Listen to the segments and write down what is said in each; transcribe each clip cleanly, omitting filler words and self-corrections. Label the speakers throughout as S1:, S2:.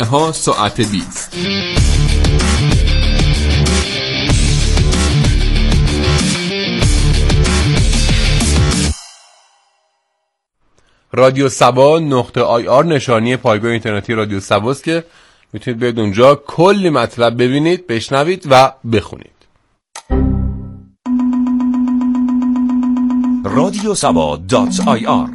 S1: ها ساعت 20. رادیو سبا .ir نشانی پایگاه اینترنتی رادیو سباست که میتونید برید اونجا کلی مطلب ببینید، بشنوید و بخونید.
S2: رادیو سبا .ir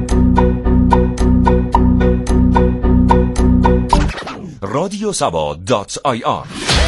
S2: رادیو سبا .ir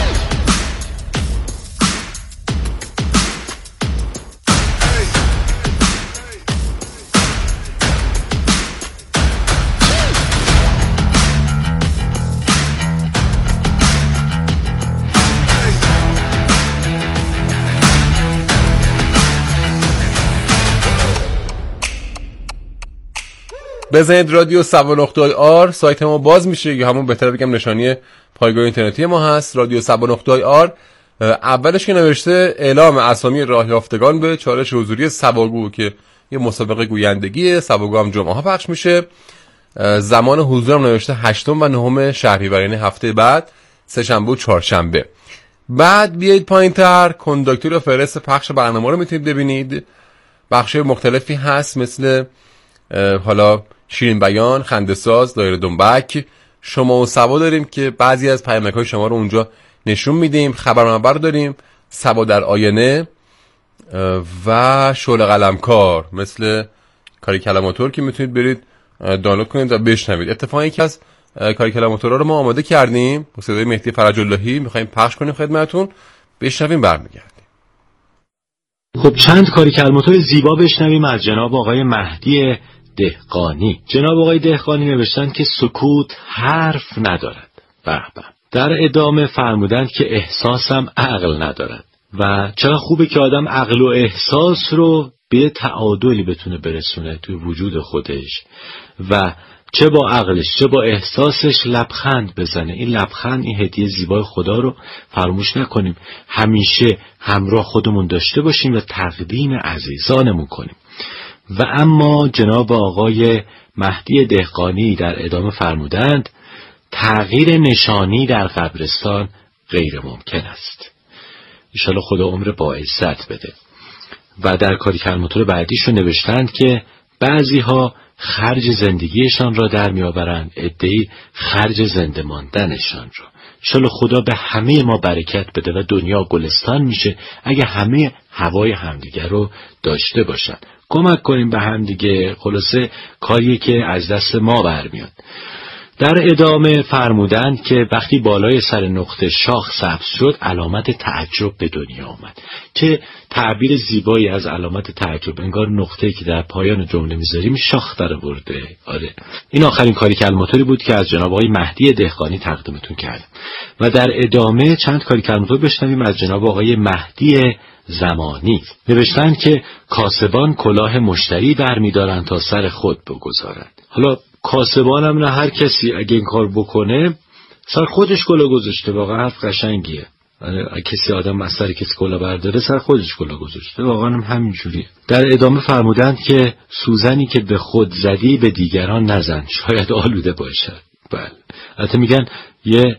S1: بزنید رادیو سبا.ir، سایت ما باز میشه، یا همون بهتره بگم نشانی پایگاه اینترنتی ما هست، رادیو سبا.ir. اولش که نوشته اعلام اسامی راه یافتگان به چالش حضوری سباگو که یه مسابقه گویندگیه، سباگو هم جمعه ها پخش میشه. زمان حضور هم نوشته 8 و 9 شهریور، یعنی هفته بعد، سه شنبه و چهارشنبه. بعد بیایید پایینتر، کنداکتور و فهرست پخش برنامه رو میتونید ببینید. بخش مختلفی هست مثل حالا شیرین بیان، خنده‌ساز، دایره دنبک، شما و سبا داریم که بعضی از پیامک‌های شما رو اونجا نشون میدیم. خبرنامه داریم، سبا در آینه و شعله قلمکار مثل کاریکلاماتور که میتونید برید دانلود کنید و بشنوید. اتفاقا یکی از کاریکلاماتورها رو ما آماده کردیم با صدای مهدی فرج اللهی، می‌خوایم پخش کنیم خدمتتون. بشنویم برمیگردیم.
S3: خب چند کاریکلاماتور زیبا بشنویم از جناب آقای مهدی دهقانی. جناب آقای دهقانی نوشتن که سکوت حرف ندارد. به به. در ادامه فرمودند که احساسم عقل ندارد و چقدر خوبه که آدم عقل و احساس رو به تعادلی بتونه برسونه توی وجود خودش و چه با عقلش چه با احساسش لبخند بزنه. این لبخند، این هدیه زیبای خدا رو فراموش نکنیم، همیشه همراه خودمون داشته باشیم و تقدیم عزیزانمون کنیم. و اما جناب آقای مهدی دهقانی در ادامه فرمودند تغییر نشانی در قبرستان غیر ممکن است. انشالله خدا عمر با عزت بده. و در کاریکلاماتور بعدیشو نوشتند که بعضی ها خرج زندگیشان را در میآورند، عده‌ای خرج زنده ماندنشان را. انشالله خدا به همه ما برکت بده و دنیا گلستان میشه اگه همه هوای همدیگه رو داشته باشن. کمک کنیم به همدیگه، خلاصه کاریه که از دست ما برمیاد. در ادامه فرمودند که وقتی بالای سر نقطه شاخ سبز شد علامت تعجب به دنیا آمد. چه تعبیر زیبایی از علامت تعجب، انگار نقطه‌ای که در پایان جمله میذاریم شاخ درآورده. آره، این آخرین کاریکلاماتوری بود که از جناب آقای مهدی دهقانی تقدیمتون کردم. و در ادامه چند کاریکلاماتور بشنویم از جناب آقای مهدی زمانی. نوشتن که کاسبان کلاه مشتری برمی‌دارند تا سر خود بگذارند. حالا کاسبان هم نه هر کسی اگه این کار بکنه سر خودش کلاه گذاشته. واقعا حرف قشنگیه. کسی آدم از سر کسی کلاه برداره سر خودش کلاه گذاشته. واقعا هم همینجوریه. در ادامه فرمودند که سوزنی که به خود زدی به دیگران نزن، شاید آلوده باشد. بله، البته میگن یه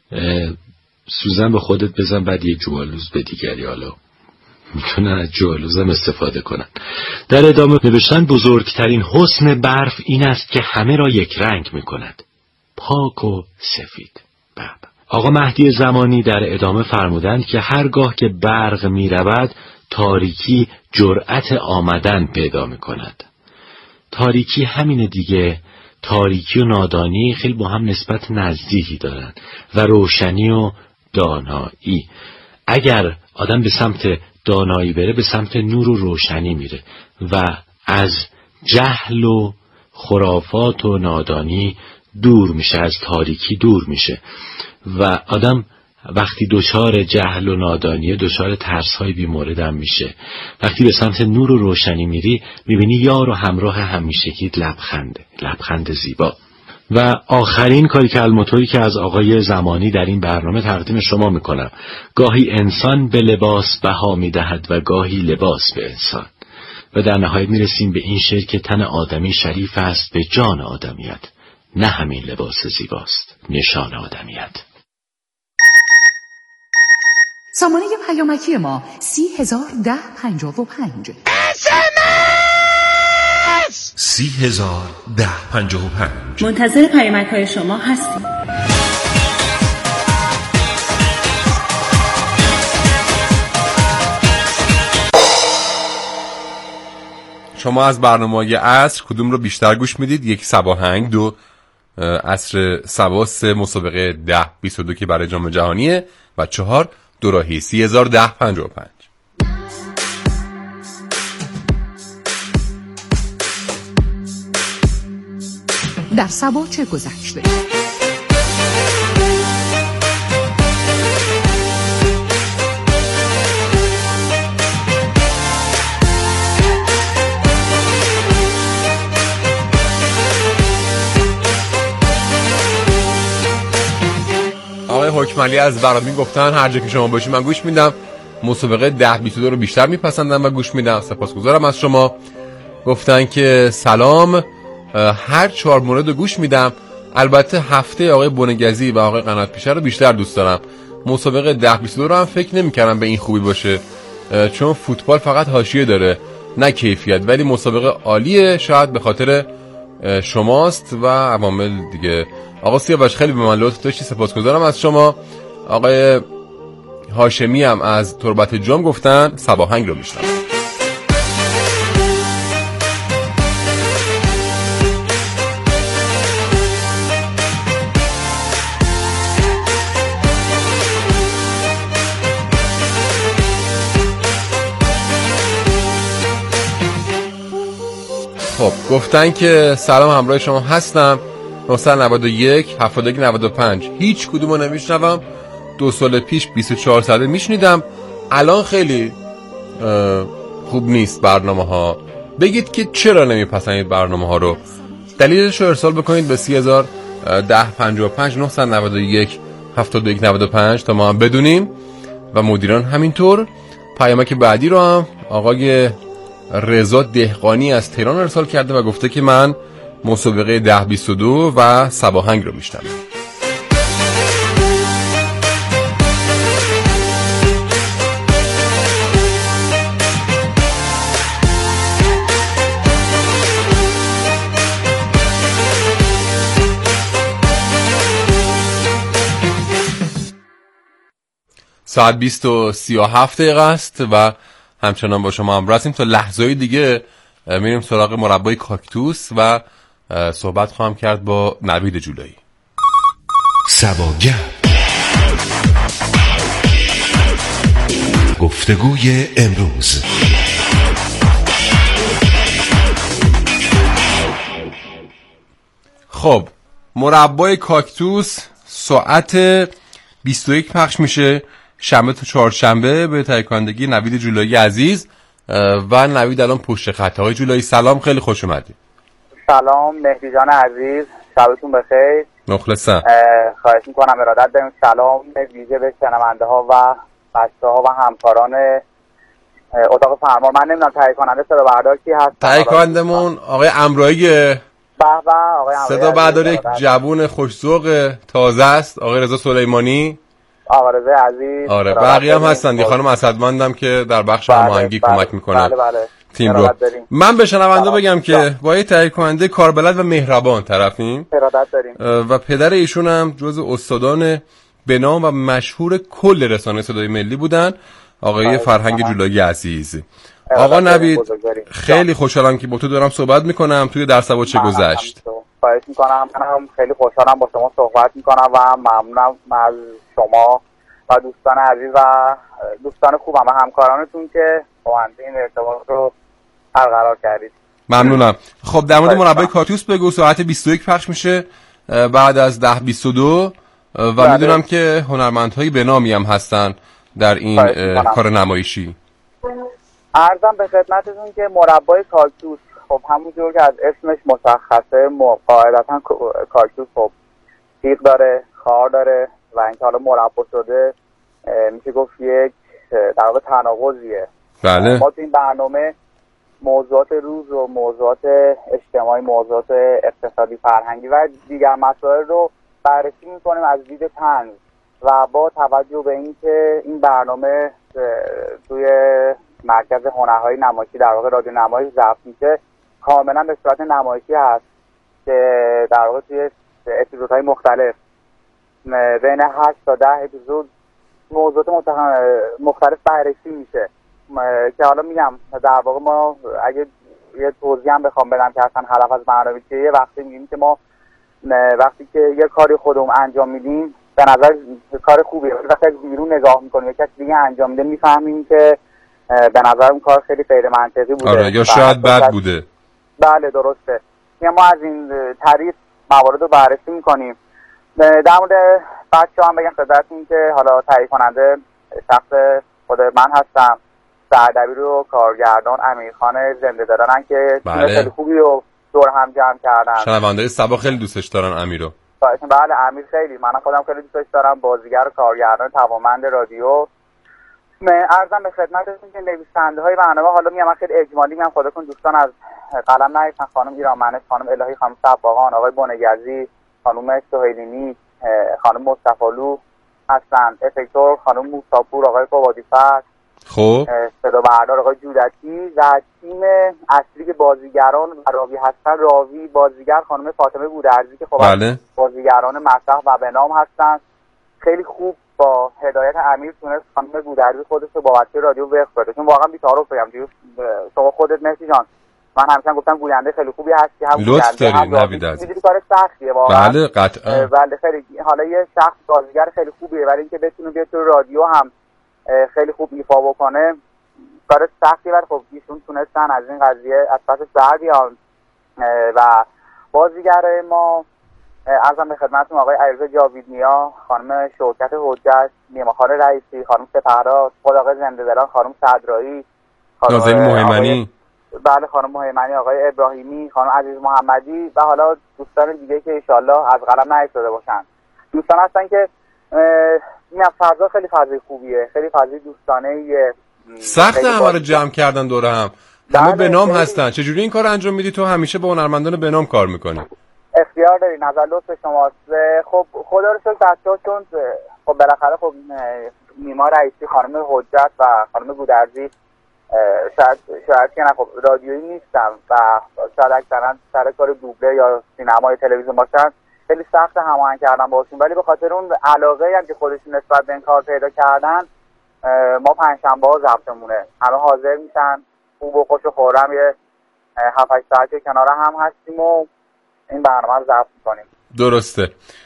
S3: سوزن به خودت بزن بعد یه جوالوز به دیگری، حالا میتونن از جوالوز هم استفاده کنن. در ادامه نوشتن بزرگترین حسن برف این است که همه را یک رنگ میکند، پاک و سفید. بابا. آقا مهدی زمانی در ادامه فرمودند که هرگاه که برق میرود تاریکی جرأت آمدن پیدا میکند. تاریکی همینه دیگه. تاریکی و نادانی خیلی با هم نسبت نزدیکی دارن و روشنی و دانایی. اگر آدم به سمت دانایی بره به سمت نور و روشنی میره و از جهل و خرافات و نادانی دور میشه، از تاریکی دور میشه و آدم وقتی دچار جهل و نادانی دچار ترس‌های بی‌مورد هم میشه. وقتی به سمت نور و روشنی میری میبینی یار و همراه همیشگیت لبخند زیبا. و آخرین کاریکلاماتوری که از آقای زمانی در این برنامه تقدیم شما میکنم. گاهی انسان به لباس بها میدهد و گاهی لباس به انسان. و در نهایت میرسیم به این شعر که تن آدمی شریف است به جان آدمیت، نه همین لباس زیباست نشان آدمیت.
S4: سامانه پیامکی ما 301055.
S2: 301055.
S5: منتظر پیامک‌های شما هستیم.
S1: شما از برنامه‌های عصر کدوم رو بیشتر گوش میدید؟ 1 صباهنگ، 2 عصر صبا، 3 مسابقه 10-22 که برای جام جهانیه و 4 دوراهی 301055.
S4: در صبا چه گذشته؟
S1: آقای حکمعلی از برامین گفتن هر جا که شما باشید من گوش میدم. مسابقه 10-22 رو بیشتر میپسندم و گوش میدم. سپاسگزارم از شما. گفتن که سلام، هر 4 مورد رو گوش میدم. البته هفته آقای بنگزی و آقای قنات پیشه رو بیشتر دوست دارم. مسابقه 10-22 رو هم فکر نمی‌کردم به این خوبی باشه، چون فوتبال فقط حاشیه داره نه کیفیت، ولی مسابقه عالیه، شاید به خاطر شماست و عوامل دیگه. آقا سیاوش خیلی به من لطف داشتی، سپاسگزارم از شما. آقای هاشمی هم از تربت جام گفتن صباهنگ رو میشنم. خب گفتن که سلام، همراه شما هستم. 991 71 95. هیچ کدومو نمیشنوم. 2 سال پیش 24 ساعته میشنیدم. الان خیلی خوب نیست برنامه ها. بگید که چرا نمیپسندید برنامه ها رو. دلیلش رو ارسال بکنید به 301055 991 71 95 تا ما هم بدونیم و مدیران همینطور. پیامک بعدی رو هم آقای رضا دهقانی از تهران ارسال کرده و گفته که من مسابقه 10-22 و صباهنگ رو میشنم. ساعت 20:37 است و همچنان با شما هم رسیم تا لحظه‌ای دیگه میریم سراغ مربای کاکتوس و صحبت خواهم کرد با نوید جولایی.
S2: سباگه گفتگوی امروز.
S1: خب مربای کاکتوس ساعت 21 پخش میشه، شنبه تا چهارشنبه، به تهیه کنندگی نوید جولایی عزیز. و نوید الان پشت خط. آقای جولایی سلام، خیلی خوش اومدید.
S6: سلام مهدی جان عزیز، شبتون بخیر.
S1: مخلصم.
S6: خواهش میکنم ارادت داریم. سلام ویژه به شنونده ها و بچه ها و همکاران اتاق فرمان. من نمیدونم تهیه کننده صدا بردار کی هست؟
S1: تهیه کنندمون آقای امرایی.
S6: به آقای امرایی.
S1: صدا بردار یک جوون خوش‌ذوق تازه است، آقای رضا سلیمانی.
S6: آقا رضا عزیز.
S1: آره بقیه هم هستن، یه خانم اسدمندم که در بخش هماهنگی کمک میکنه.
S6: بله.
S1: تیم رو. من به شنونده بگم که با یه تهیه کننده کاربلد و مهربان طرفیم.
S6: ارادت داریم.
S1: و پدر ایشون هم جزو استادان به نام و مشهور کل رسانه صدای ملی بودن، آقای فرهنگ جولایی عزیز. آقا نوید خیلی خوشحالم که با تو دارم صحبت میکنم. توی در صبا چه گذشت؟
S6: خواهش میکنم. منم خیلی خوشحالم با شما صحبت میکنم و ممنونم از شما و دوستان عزیز و دوستان خوبم و همکارانتون که با من این ارتباط رو برقرار کردید.
S1: ممنونم. خب در مورد مربای کاکتوس بگو. ساعت 21 پخش میشه بعد از 10-22 و میدونم که هنرمندهای به نامی هم هستن در این کار نمایشی.
S6: عرضم به خدمتتون که مربای کاکتوس خب همونجور که از اسمش مشخصه قاعدتا کاکتوس خب تیغ داره، خار داره و اینکه حالا مربا شده میشه گفت یک در واقع تناقضیه.
S1: بله.
S6: ما تو این برنامه موضوعات روز و موضوعات اجتماعی، موضوعات اقتصادی، فرهنگی و دیگر مسائل رو بررسی میکنیم از دید طنز و با توجه به اینکه این برنامه توی مرکز هنرهای نمایشی در واقع رادیو نمایش ضبط میشه، کاملا به صورت نمایشی هست که در واقع توی اپیزودهای مختلف بین 8 تا 10 اپیزود موضوعات مختلف بررسی میشه که حالا میگم در واقع ما اگه یه توضیح هم بخوام بدم که اصلا هدف از برنامه چیه، وقتی میگیم که ما وقتی که یه کاری خودمون انجام میدیم به نظر کار خوبیه، وقتی از بیرون نگاه میکنیم یه کسی دیگه انجام میده میفهمیم که به نظر اون کار خیلی غیر منطقی بوده.
S1: آره یا شاید بد بوده.
S6: بله درسته. ما از این طریق موارد رو بررسی میکنیم. در مورد بچه‌ها هم بگم خدمتتون که حالا تهیه کننده شخص خود من هستم، سردبیر و کارگردان امیرخان زنده دارن که خیلی خوبی رو دور هم جمع کردن.
S1: شنونده‌های صبا خیلی دوستش دارن امیرو.
S6: بله امیر خیلی، من خودم خیلی دوستش دارم، بازیگر و کارگردان توانمند رادیو. عرضم به خدمتتون که نویسنده‌های برنامه، حالا میگم خیلی اجمالی میگم، خودتون دوستان از قلم نریزن، خانم ایرانمنش، خانم الهی، خانم سباقان، آقای بنگزی، خانم سهیلینی، خانم مصطفی‌لو هستن، افکتور خانم موساپور، آقای قوادی‌فر،
S1: خب
S6: صدا بردار آقای جودتی و تیم اصلی که بازیگران و راوی هستن، راوی بازیگر خانم فاطمه گودرزی که خب
S1: بله.
S6: بازیگران مسرح و به نام هستن. خیلی خوب با هدایت امیر تونست خانم گودرزی خودش رو با بچه رادیو وقف بده، چون واقعا بی‌تعارف بگم شما خودت مهدی جان، من همیشه گفتم گوینده خیلی خوبی هستی، هم
S1: لطف داری نوید عزیز.
S6: می‌دونی کار سختیه واقعا.
S1: بله قطعا.
S6: بله خیلی، حالا یه شخص بازیگر خیلی خوبیه ولی اینکه بتونه بیاد تو رادیو هم خیلی خوب ایفا بکنه کار سختیه، ولی خب ایشون تونستن از این قضیه از پس سر بیان. و بازیگر ما عرضم به خدمتتون آقای علیرضا جاویدنیا، خانم شوکت حجت، نیماخان رئیسی، خانم سپهرا، خود آقای زنده دلان، خانم صدرایی،
S1: نازنین مهیمنی،
S6: بله خانم مهیمنی، آقای ابراهیمی، خانم عزیز محمدی و حالا دوستان دیگه که انشالله از قلم نیفتاده باشن. دوستان هستن که این فضا خیلی فضای خوبیه، خیلی فضای دوستانه‌ایه.
S1: سخت همه رو جمع کردن دور هم، همه به نام هستن. چجوری این کار انجام میدی؟ تو همیشه با هنرمندان به نام کار میکنی.
S6: اختیار داری، نظر لطف شماست. خب خدا رو شکر بچه‌ها، چون خب بالاخره خب نیما رئیسی، خانم حجت و خانم گودرزی شاید که نه خب رادیویی نیستن و شاید اکثرا سر کار دوبله یا سینما یا تلویزیون باشن، خیلی سخت هماهنگ کردن باشون، ولی به خاطر اون علاقه‌ای هم که خودشون نسبت به این کار پیدا کردن ما پنجشنبه‌ها ضبطمونه همه حاضر میشن، خوب و خوش و خورم یه 7-8 ساعتی کنار هم هستیم و این برنامه رو ضبط می‌کنیم.
S1: درسته.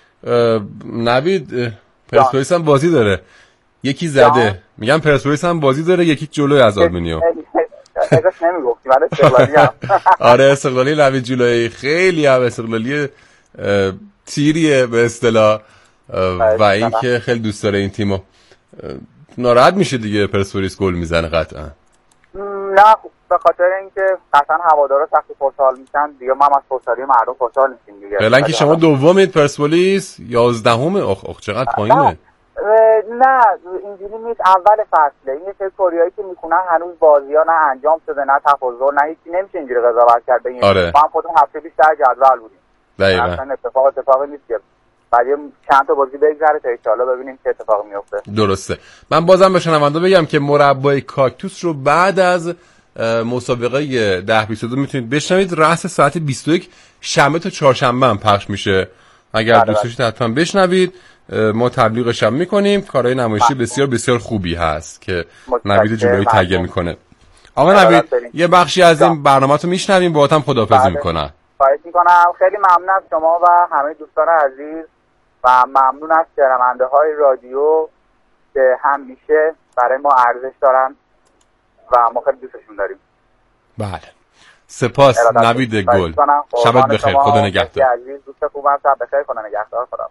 S1: نوید پرسپولیس هم بازی داره، یکی زده. میگم پرسپولیس هم بازی داره، یکی جلوی از آلومینیوم.
S6: ازش نمیگفتی ولی استقلالی هم.
S1: آره استقلالی نوید جلوی، خیلی هم استقلالی تیریه به اصطلاح و اینکه خیلی دوست داره این تیمو. ناراحت میشه دیگه پرسپولیس گل میزنه قطعا.
S6: نه به خاطر اینکه قطعا هوادارا سخت خوشحال میشن دیگه، ما هم از خوشحالی مردم خوشحال میشیم دیگه.
S1: فعلا که شما دومید، پرسپولیس 11ame. اخ چقدر پایینه.
S6: نه اینجوری نیست، اول فصله این یه سری کوریایی که میخونن هنوز بازی‌ها نه انجام شده نه تفاضل نه هیچی، نمیشه اینجوری قضاوت کرد. بگیم
S1: آره.
S6: ما هم خودمون هفته پیش در جدول بودیم.
S1: دقیقاً.
S6: اصلا اتفاقی نیست که بعد چند تا بازی بگذره تا ان شاءالله ببینیم چه اتفاقی میفته.
S1: درسته. من بازم به شنوندا بگم که مربای کاکتوس رو بعد از مسابقه 10-22 میتونید بشنوید. رأس ساعت 21 شنبه تا چهارشنبه هم پخش میشه. اگر دوست داشتید حتما بشنوید. ما تبلیغش هم میکنیم. کارهای نمایشی بسیار بسیار خوبی هست که نوید جلوی تهیه میکنه. آقا نوید یه بخشی از این برنامه‌تو میشنویم، باهاتم خداحافظی میکنم.
S6: خواهش میکنم. خیلی ممنون از شما و همه دوستان عزیز و ممنون از شنونده‌های رادیو که همیشه برای ما ارزش دارن و ما خیلی دوستشون داریم.
S1: بله. سپاس نوید گل. شبت بخیر. خدا نگهدار.
S6: عزیز دوست خوبم، شب بخیر. خدا نگهدار. خدا.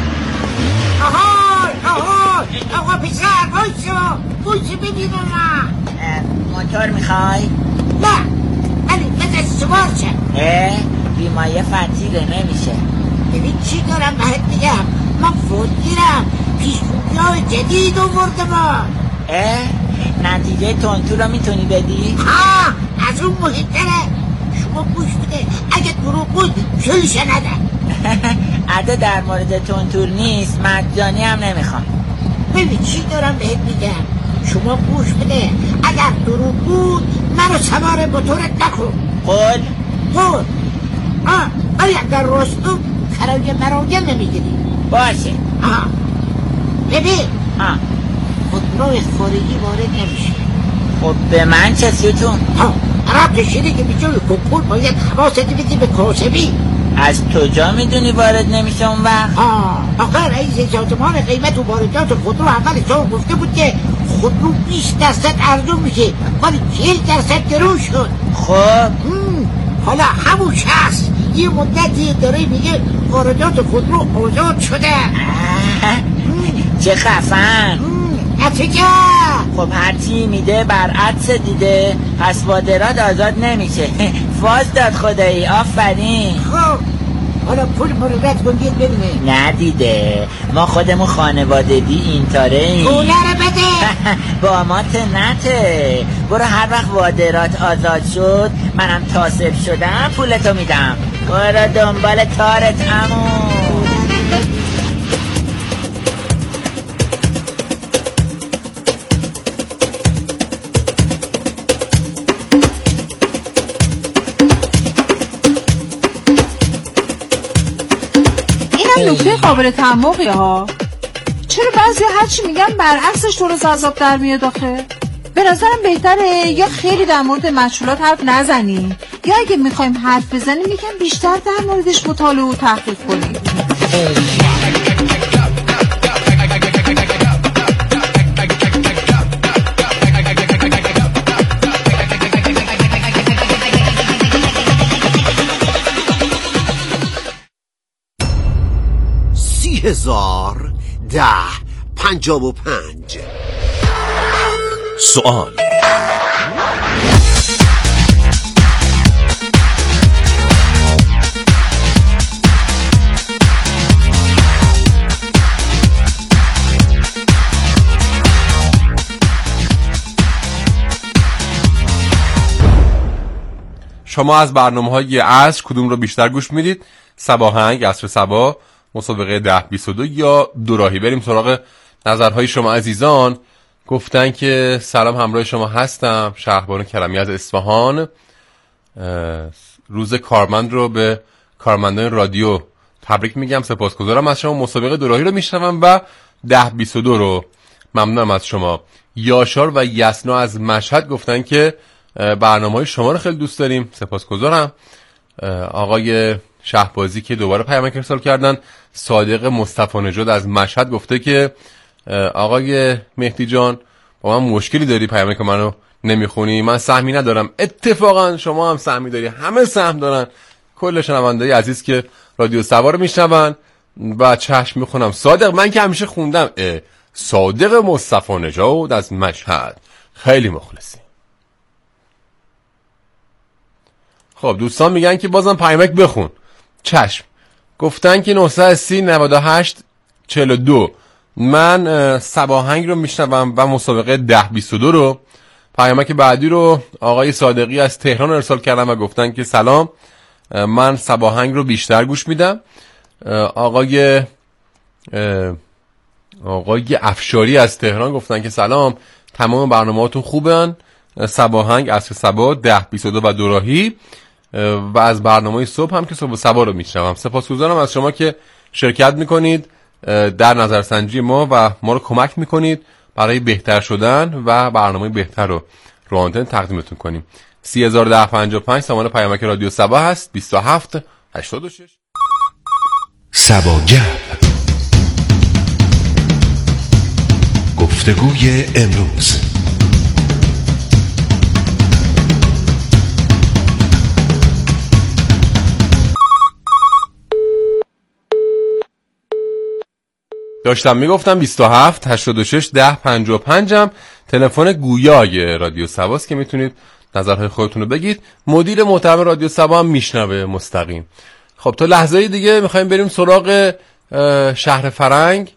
S7: آقا پسر بایشو ببینم من موتور میخوای؟
S8: نه ولی بذار سوار شم.
S7: بیمایه فتیره نمیشه.
S8: ببین چی دارم بهت میگم، من فوتگیرم، پیشگویی جدید آورده ما.
S7: نتیجه تونتور رو میتونی بدی؟
S8: از اون مهمتره. شما گوش بده، اگه دروغ بود پولش ندم.
S7: عده در مورد تونتور نیست، مجانی هم نمیخوام.
S8: ببین چی دارم بهت میگم، شما گوش بده، اگر دروغ بود منو سوار موتورت نکن.
S7: قول؟
S8: ولی اگر راست بود کرایه مرایم نمیگیری.
S7: باشه.
S8: ببین خودروی خارجی وارد نمیشه.
S7: خب به من چه ستون؟
S8: ربطش اینه که بیجای کنکور باید حواست بدی به کاسبی.
S7: از کجا میدونی وارد نمیشه اون وقت؟
S8: آقا رئیس سازمان قیمت و واردات خودرو اول سال گفته بود که خودرو 20% ارزون میشه ولی 40% گرون شد.
S7: خب
S8: حالا همون شخص یه مدتی داره میگه واردات خودرو آزاد شده.
S7: چه خفن. خب هرچی میده برعکس دیده، پس واردات آزاد نمیشه. فاز داد خدایی. آفرین.
S8: خب حالا پول مروت کن گید ببینه.
S7: ندیده ما خودمون خانوادگی اینطوره ایم.
S8: پوله رو بده.
S7: با ما تنته. برو هر وقت واردات آزاد شد منم تاسب شدم پولتو میدم. برو دنبال کارت عمو.
S9: نکته قابل تعمقی ها. چرا بعضی هرچی میگن برعکسش تو رو عذاب در میاد آخه؟ به نظرم بهتره یا خیلی در مورد مشغولات حرف نزنیم یا اگه میخوایم حرف بزنیم یکم بیشتر در موردش مطالعه و تحقیق کنیم.
S10: $30,055.
S2: سوال:
S1: شما از برنامه‌های عصر کدوم رو بیشتر گوش میدید؟ صباهنگ، عصر صبا، مسابقه 10-22 یا دوراهی؟ بریم سراغ نظرهای شما عزیزان. گفتن که سلام، همراه شما هستم، شهربانو کرمی از اصفهان. روز کارمند رو به کارمندان رادیو تبریک میگم، سپاسگزارم از شما. مسابقه دوراهی رو میشنوم و 10-22 رو ممنونم از شما. یاشار و یسنا از مشهد گفتن که برنامه‌های شما رو خیلی دوست داریم، سپاسگزارم. آقای شهبازی که دوباره پیامک ارسال کردن. صادق مصطفی نژاد از مشهد گفته که آقای مهدی جان با من مشکلی داری، پیامک منو نمیخونی، من سهمی ندارم. اتفاقا شما هم سهمی داری، همه سهم دارن، کل شنونده‌های عزیز که رادیو سوار میشنون و چشم میخونم. صادق من که همیشه خوندم. صادق مصطفی نژاد از مشهد، خیلی مخلصی. خب دوستان میگن که بازم پیامک بخون. چشم. گفتن که 930-98-42. من صباهنگ رو میشنوم و مسابقه 10-22 رو. پیامک بعدی رو آقای صادقی از تهران ارسال کردم و گفتن که سلام، من صباهنگ رو بیشتر گوش میدم. آقای افشاری از تهران گفتن که سلام، تمام برنامه‌هاتون خوبن، صباهنگ، عصر صبا، 10-22 و دوراهی و از برنامه صبح هم که صبح صبا رو میشنوم. سپاسگزارم از شما که شرکت میکنید در نظرسنجی ما و ما رو کمک میکنید برای بهتر شدن و برنامه بهتر رو آنتن تقدیمتون کنیم. 30,1055 سامان پیامک رادیو صبا هست. 2786
S2: صباگرد، گفتگوی امروز.
S1: داشتم میگفتم 27 86 10 55 هم تلفن گویای رادیو سباست که میتونید نظرهای خودتون رو بگید. مدیر محترم رادیو سبا هم میشنوه مستقیم. خب تا لحظه دیگه میخوایم بریم سراغ شهر فرنگ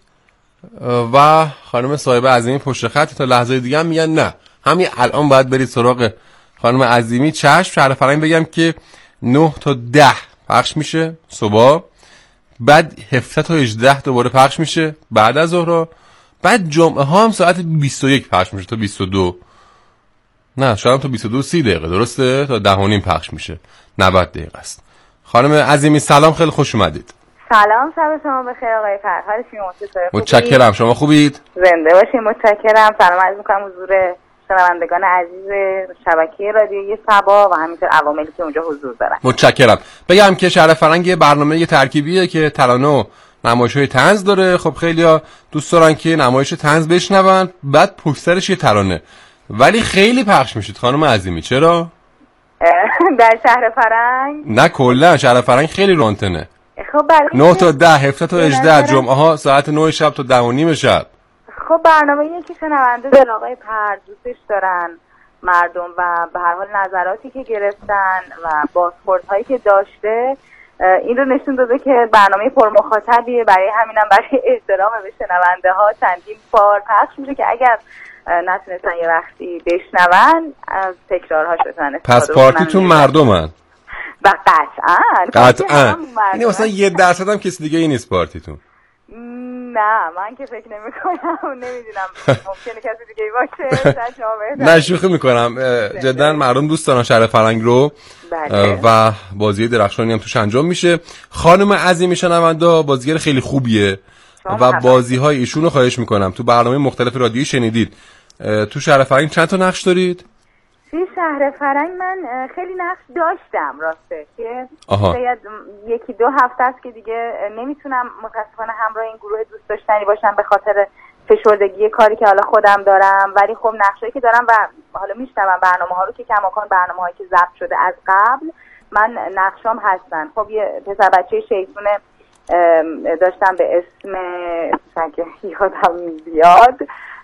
S1: و خانم صاحبه عظیمی پشت خط. تا لحظه دیگه هم میگن نه همین الان باید برید سراغ خانم عظیمی. چشم. شهر فرنگ بگم که 9 تا 10 پخش میشه صبح، بعد 17 تا 18 دوباره پخش میشه بعد از ظهر، بعد جمعه ها هم ساعت 21 پخش میشه تا 22، نه شاید تا 22 30 دقیقه درسته، تا 10:30 پخش میشه، 90 دقیقه است. خانم عظیمی سلام، خیلی خوش اومدید.
S11: سلام، شب شما بخیر آقای فرهاد.
S1: متشکرم. شما خوبید؟
S11: زنده باشین. متشکرم. سلام عرض می‌کنم حضور شنوندگان عزیز شبکه رادیویی سبا و همینطور عواملی که اونجا حضور دارن.
S1: متشکرم. بگم که شهر فرنگ برنامه ترکیبیه که ترانه و نمایش‌های طنز داره. خب خیلی‌ها دوست دارن که نمایش طنز بشنون، بعد پشت سرش یه ترانه، ولی خیلی پخش میشید خانم عظیمی. چرا؟
S11: در شهر فرنگ؟
S1: نه کلا شهر فرنگ خیلی رونتنه.
S11: خب برای
S1: 9 تا 10 17 تا 18 جمعه ها ساعت 9 شب تا 10:30 شب.
S11: خب برنامه‌ای که شنونده در آقای پر دوستش دارن مردم و به هر حال نظراتی که گرفتن و بازخوردهایی که داشته این رو نشون داده که برنامه پرمخاطبیه. برای همینم برای احترام به شنونده ها چندین بار پخش میشه که اگر نتونستن یه وقتی بشنون از تکرارهاش بتونن استفاده
S1: پس پارتیتون مردمن
S11: و قطعاً
S1: یعنی مثلا 1% هم کسی دیگه ای نیست پارتیتون؟
S11: نه من که فکر نمی‌کنم. نمیدونم ممکنه کسی دیگه ای باشه.
S1: نه شوخی میکنم. جدا مردم دوست دارن شهر فرنگ رو و بازی درخشانی هم توش انجام میشه. خانم عظیمی شنونده بازیگر خیلی خوبیه و بازی‌های ایشون رو خواهش میکنم تو برنامه مختلف رادیویی شنیدید. تو شهر فرنگ چند تا نقش دارید؟
S11: توی شهر فرنگ من خیلی نقش داشتم راستش که شاید یکی دو هفته است که دیگه نمیتونم متاسفانه همراه این گروه دوست داشتنی باشم به خاطر فشردگی کاری که حالا خودم دارم، ولی خب نقشایی که دارم و حالا میشنوم برنامه‌ها رو که کماکان برنامه‌هایی که ضبط شده از قبل من نقشام هستن. خب یه پسر بچه شیطونه داشتم به اسم یادم بیاد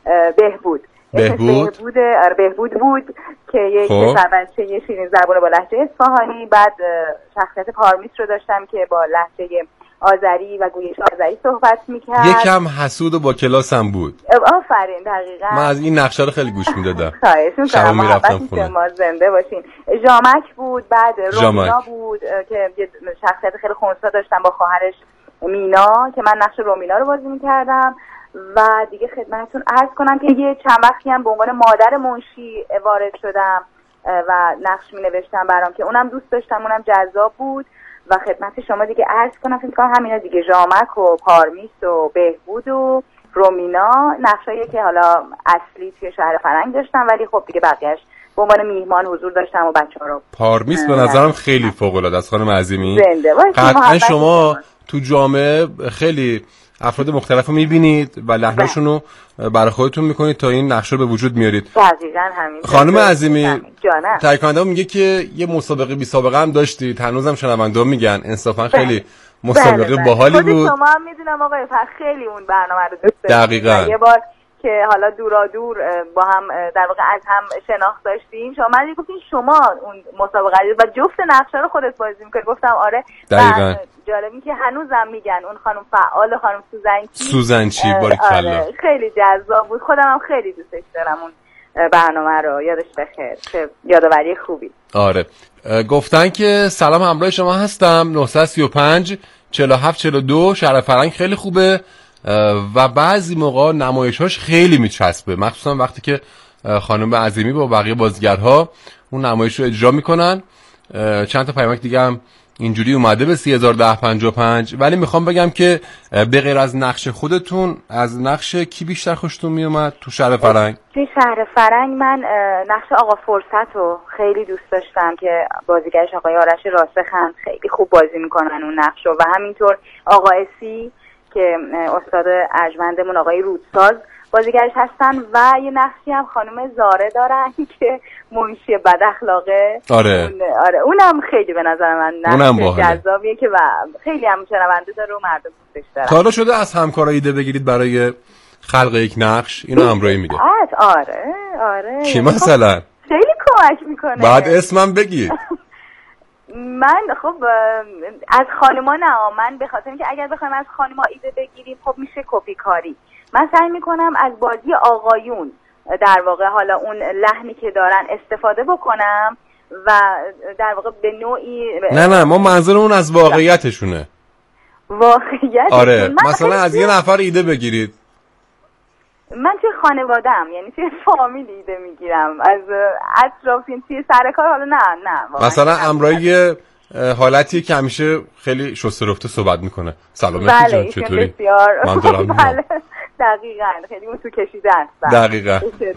S11: بهبود بود که یک پسر بچه یه شیرین زبون با لهجه اصفهانی. بعد شخصیت پارمیس رو داشتم که با لهجه آذری و گویش آذری صحبت میکرد.
S1: یکم حسود و با کلاسم بود.
S11: آفرین دقیقاً.
S1: من از این نقشه رو خیلی گوش میدادم.
S11: خواهش می‌کنم. میرفتم خونه. ما زنده باشین. ژامک بود، بعد رومینا بود که یه شخصیت خیلی خنثی داشتم با خواهرش مینا که من نقش رومینا رو بازی میکردم. و دیگه خدمتتون عرض کنم که یه چند وقتی هم به عنوان مادر منشی وارد شدم و نقش می نوشتم برام که اونم دوست داشتم، اونم جذاب بود. و خدمت شما دیگه عرض کنم فکر کنم همینا دیگه، ژامک و پارمیس و بهبود و رومینا نقشایی که حالا اصلی توی شهر فرنگ داشتم، ولی خب دیگه بقیه‌اش به عنوان میهمان حضور داشتم و بچه‌ها رو.
S1: پارمیس به نظرم خیلی فوق‌العاده است خانم عظیمی.
S11: زنده باشید.
S1: قطعاً شما تو جامعه خیلی افراد مختلف رو میبینید و لحنشون رو برای خودتون میکنید تا این نقشه رو به وجود میارید.
S11: دقیقاً همین.
S1: خانم عظیمی تایکاندو میگه که یه مسابقه بی سابقه هم داشتید، هنوزم شنوندا میگن انصافا خیلی مسابقه باحالی بود.
S11: شما هم میدونم آقای خیلی اون برنامه رو دوست داشتم.
S1: دقیقاً.
S11: یه بار که حالا دور با هم در واقع از هم شناخت داشتیم، شما من گفتین شما اون مسابقه و جفت نقشه رو خودت بازی می‌کنی. گفتم آره.
S1: دقیقاً.
S11: جالبی که هنوزم میگن اون خانم فعال، خانم
S1: سوزنچی باریکلا.
S11: آره خیلی جذاب بود. خودم هم خیلی دوستش دارم اون برنامه رو. یادش بخیر. چه یادآوری خوبی.
S1: آره. گفتن که سلام همراه شما هستم 935 47 42 شهر فرنگ خیلی خوبه و بعضی موقع نمایش‌هاش خیلی میچسبه، مخصوصا وقتی که خانم عظیمی با بقیه بازیگرها اون نمایش رو اجرا میکنن. چند تا پیامک دیگه هم اینجوری اومده به 301055. ولی میخوام بگم که به غیر از نقش خودتون از نقش کی بیشتر خوشتون میومد تو شهر فرنگ؟
S11: توی شهر فرنگ من نقش آقا فرصت رو خیلی دوست داشتم که بازیگرش آقای آرش راسخن خیلی خوب بازی میکنن اون نقش رو، و همینطور آقا اسی که استاد ارجمندمون آقای رودساز بازیگرش هستن و یه نقشی هم خانم زاره دارن که منشی بد اخلاقه.
S1: آره
S11: اونم خیلی به نظر من نقش جذابیه که و خیلی هم شنونده داره و مردم دوستش دارن.
S1: تا حالا شده از همکارا ایده بگیرید برای خلق یک نقش؟ اینو همراهی میگه.
S11: آره
S1: کی مثلا؟
S11: خیلی کمک میکنه.
S1: بعد اسمم بگید.
S11: من خب از خانما نه، من به خاطر اینکه اگر بخوایم از خانما ایده بگیریم خب میشه کپی کاری. من سعی میکنم از بازی آقایون در واقع حالا اون لحنی که دارن استفاده بکنم و در واقع به نوعی
S1: نه ما منظورمون از واقعیتشونه.
S11: واقعیت؟
S1: آره مثلا از یه نفر ایده بگیرید.
S11: من توی خانواده‌ام، یعنی توی فامیل ایده میگیرم، از اطرافیان توی سر کار حالا نه
S1: مثلا امرای حالتی که همیشه خیلی شسته رفته صحبت میکنه. سلام
S11: بله
S1: چطوری؟
S11: بسیار
S1: من دارم
S11: بله دقیقاً خیلی اون تو کشیده هستم.
S1: دقیقاً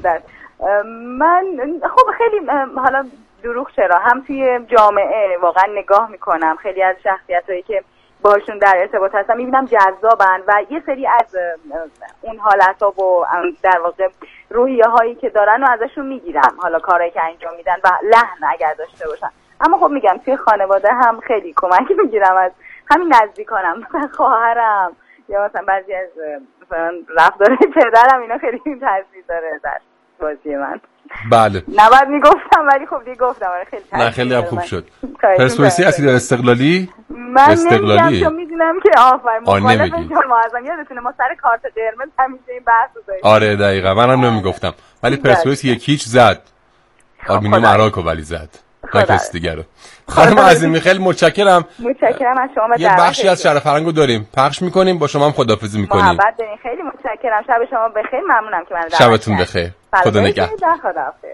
S11: من خب خیلی حالا دروغ چرا هم توی جامعه واقعا نگاه میکنم خیلی از شخصیتایی که باشون در ارتباط هستم میبینم جذابن و یه سری از اون حالت‌ها و در واقع روحیه هایی که دارن و ازشون میگیرم، حالا کارهایی که انجام میدن و لحن اگر داشته باشن. اما خب میگم توی خانواده هم خیلی کمک میگیرم از همین نزدیکانم، مثلا خواهرم یا مثلا بعضی از مثلا رفتار پدرم، اینا خیلی تاثیر داره در بازی من.
S1: بله
S11: نباید میگفتم ولی خب دیگه گفتم. خیلی
S1: نه خیلی هم خوب شد. پرسپولیسی هستی در استقلالی؟
S11: من نمیگم چون میدونم که مخالف جمهوری اعظم یادتونه ما سر کارت قرمز همیشه این بحث رو داشتیم.
S1: آره دقیقاً منم نمیگفتم ولی پرسپولیس 1-0 زد. آلومینیوم عراقو ولی زد. کس دیگه رو. خانم عظیمی خیلی متشکرم
S11: از شما.
S1: یه بخشی از شرف فرهنگو داریم پخش میکنیم، با شما هم خداحافظی میکنیم.
S11: محبت دارین، خیلی متشکرم. شب شما بخیر. ممنونم که من دعوت
S1: کردید. شبتون بخیر. خدا نگهدار.
S11: خداحافظ.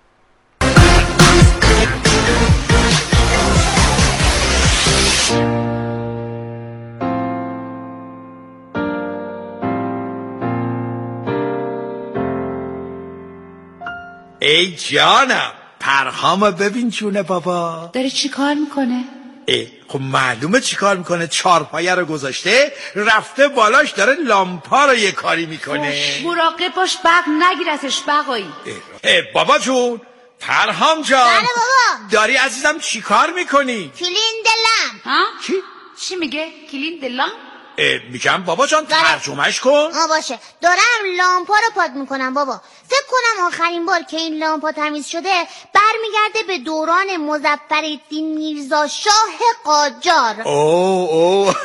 S12: ای جانم پرهامو ببین چونه بابا
S13: داره چی کار میکنه؟
S12: خب معلومه چی کار میکنه. چارپایه رو گذاشته رفته بالاش داره لامپا رو یه کاری میکنه.
S13: مراقب باش بق نگیرتش بقایی.
S12: بابا جون پرهام جان.
S14: بله بابا.
S12: داری عزیزم چی کار میکنی؟
S14: کلین دلم.
S13: ها؟ چی میگه؟ کلین دلم؟
S12: میگم بابا جان ترجمهش کن.
S14: باشه دارم لامپا رو پاک میکنم بابا. فکر کنم آخرین بار که این لامپا تمیز شده برمیگرده به دوران مظفرالدین میرزا شاه قاجار.
S12: اوه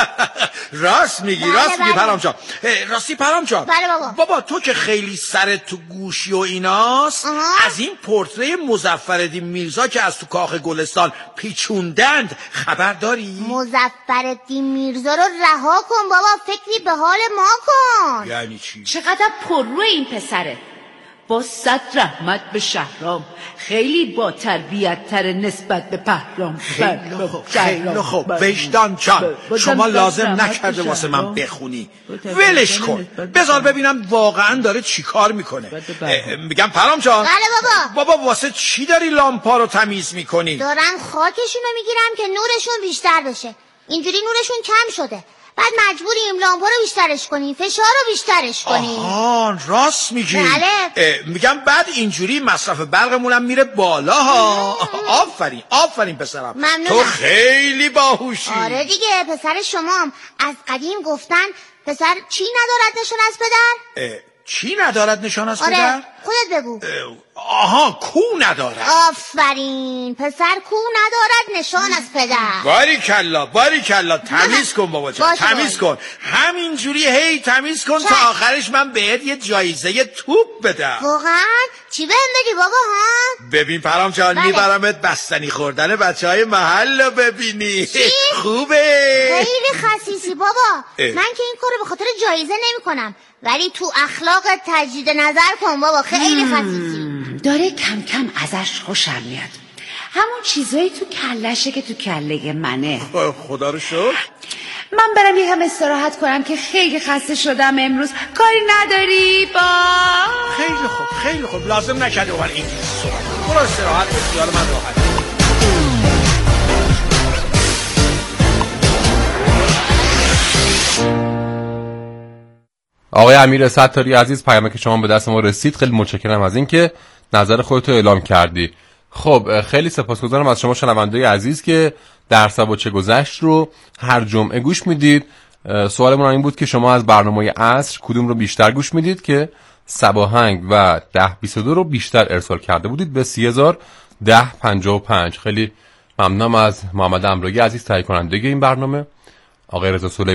S12: راست میگی. پرهام جان. راستی پرهام جان.
S14: بله بابا.
S12: بابا تو که خیلی سرت تو گوشی و ایناست از این پورتری مظفرالدین میرزا که از تو کاخ گلستان پیچوندند خبر داری؟
S14: مظفرالدین میرزا رو رها کن بابا، فکری به حال ما کن.
S12: یعنی چی؟
S13: چقدر پررو این پسره. با صد رحمت به شهرام، خیلی با تربیت تر نسبت به پهرام.
S12: خیلی خوب وجدان جان شما لازم نکرده واسه من بخونی. ولش کن بذار ببینم واقعا داره چی کار میکنه. میگم پرهام جان.
S14: بله
S12: بابا واسه چی داری لامپا رو تمیز میکنی؟
S14: دارم خاکشون رو میگیرم که نورشون بیشتر بشه. اینجوری نورشون کم شده، بعد مجبوریم لامپا رو بیشترش کنیم، فشار رو بیشترش کنیم.
S12: راست میگی.
S14: بله.
S12: میگم بعد اینجوری مصرف برقمونم میره بالا ها. آفرین پسرم.
S14: ممنونم.
S12: تو خیلی باهوشی.
S14: آره دیگه پسر شمام. از قدیم گفتن پسر چی ندارد نشان از پدر؟
S12: چی ندارد نشان از پدر؟
S14: آره خودت بگو.
S12: کو ندارد.
S14: آفرین پسر کو ندارد نشان از پدر.
S12: باریکلا تمیز کن بابا جان. تمیز کن همینجوری هی تمیز کن تا آخرش من بهت یه جایزه توپ بدم.
S14: واقعا؟ چی بهم بدی بابا ها؟
S12: ببین پرهام جان میبرمت بستنی خوردن بچهای محل رو ببینی. خوبه؟
S14: خیلی خسیسی بابا. من که این کارو به خاطر جایزه نمی کنم، ولی تو اخلاقت تجدید نظر کن بابا. خیلی خسیسی.
S13: داره کم کم ازش خوشم میاد. همون چیزایی تو کلشه که تو کله منه.
S12: خدا رو شکر.
S13: من برم یکم استراحت کنم که خیلی خسته شدم امروز. کاری نداری با؟
S12: خیلی خوب لازم نکرده من این صحبت. برو استراحت کن خیال من راحت.
S1: آقای امیر ستاری عزیز، پیامک شما به دست ما رسید. خیلی متشکرم از اینکه نظر خودت رو اعلام کردی. خب خیلی سپاسگزارم از شما شنونده‌های عزیز که در سبا چه گذشت رو هر جمعه گوش میدید. سوالمون این بود که شما از برنامه‌های عصر کدوم رو بیشتر گوش میدید که سباهنگ و 1022 رو بیشتر ارسال کرده بودید به 301055. خیلی ممنونم از محمد امرایی عزیز تهیه کننده این برنامه. آقای رضا